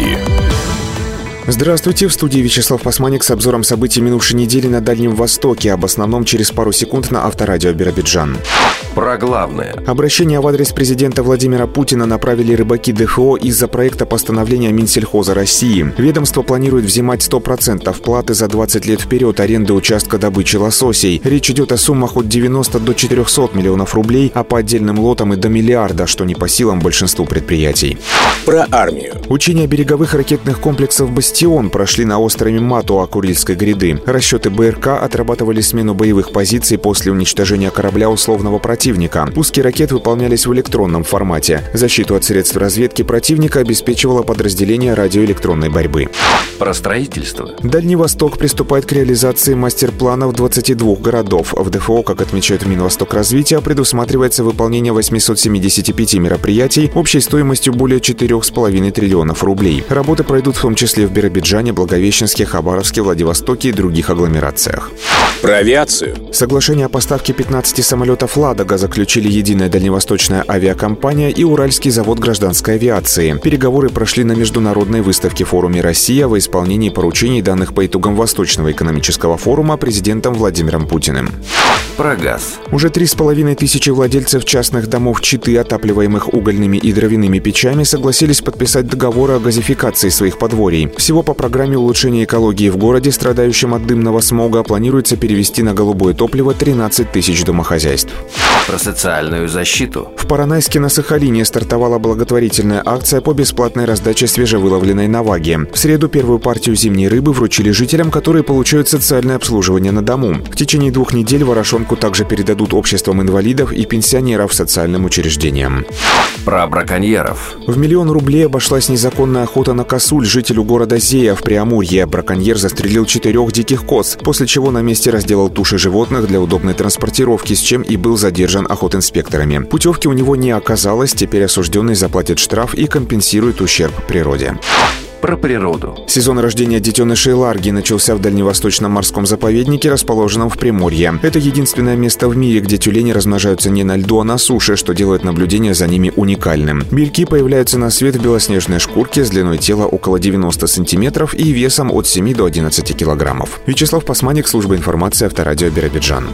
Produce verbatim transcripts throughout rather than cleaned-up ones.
Новости. Здравствуйте, в студии Вячеслав Пасманик с обзором событий минувшей недели на Дальнем Востоке. Об основном через пару секунд на Авторадио Биробиджан. Про главное. Обращение в адрес президента Владимира Путина направили рыбаки ДФО из-за проекта постановления Минсельхоза России. Ведомство планирует взимать сто процентов платы за двадцать лет вперед аренды участка добычи лососей. Речь идет о суммах от девяноста до четырехсот миллионов рублей, а по отдельным лотам и до миллиарда, что не по силам большинству предприятий. Про армию. Учения береговых ракетных комплексов «Бастион» прошли на острове Матуа Курильской гряды. Расчеты БРК отрабатывали смену боевых позиций после уничтожения корабля условного противника. Пуски ракет выполнялись в электронном формате. Защиту от средств разведки противника обеспечивало подразделение радиоэлектронной борьбы. Про строительство. Дальний Восток приступает к реализации мастер-планов двадцати двух городов. В ДФО, как отмечает Минвостокразвития, предусматривается выполнение восьмисот семидесяти пяти мероприятий общей стоимостью более четырёх с половиной триллионов рублей. Работы пройдут в том числе в Биробиджане, Благовещенске, Хабаровске, Владивостоке и других агломерациях. Про авиацию. Соглашение о поставке пятнадцати самолетов «Ладога» заключили Единая дальневосточная авиакомпания и Уральский завод гражданской авиации. Переговоры прошли на международной выставке форуме «Россия» во исполнении поручений, данных по итогам Восточного экономического форума президентом Владимиром Путиным. Про газ. Уже три с половиной тысячи владельцев частных домов Читы, отапливаемых угольными и дровяными печами, согласились подписать договоры о газификации своих подворий. Всего по программе улучшения экологии в городе, страдающем от дымного смога, планируется перевести на голубое топливо тринадцать тысяч домохозяйств. Про социальную защиту. В Поронайске на Сахалине стартовала благотворительная акция по бесплатной раздаче свежевыловленной наваги. В среду первую партию зимней рыбы вручили жителям, которые получают социальное обслуживание на дому. В течение двух недель ворошонку также передадут обществам инвалидов и пенсионеров социальным учреждениям. Про браконьеров. В миллион рублей обошлась незаконная охота на косуль жителю города Зея в Преамурье. Браконьер застрелил четырех диких коз, после чего на месте разделал туши животных для удобной транспортировки, с чем и был задержан охотинспекторами. Путевки у него не оказалось, теперь осужденный заплатит штраф и компенсирует ущерб природе. Про природу. Сезон рождения детенышей ларги начался в Дальневосточном морском заповеднике, расположенном в Приморье. Это единственное место в мире, где тюлени размножаются не на льду, а на суше, что делает наблюдение за ними уникальным. Бельки появляются на свет в белоснежной шкурке с длиной тела около девяноста сантиметров и весом от семи до одиннадцати килограммов. Вячеслав Пасманик, служба информации Авторадио Биробиджан.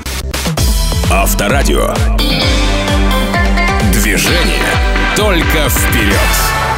Авторадио. Движение только вперед.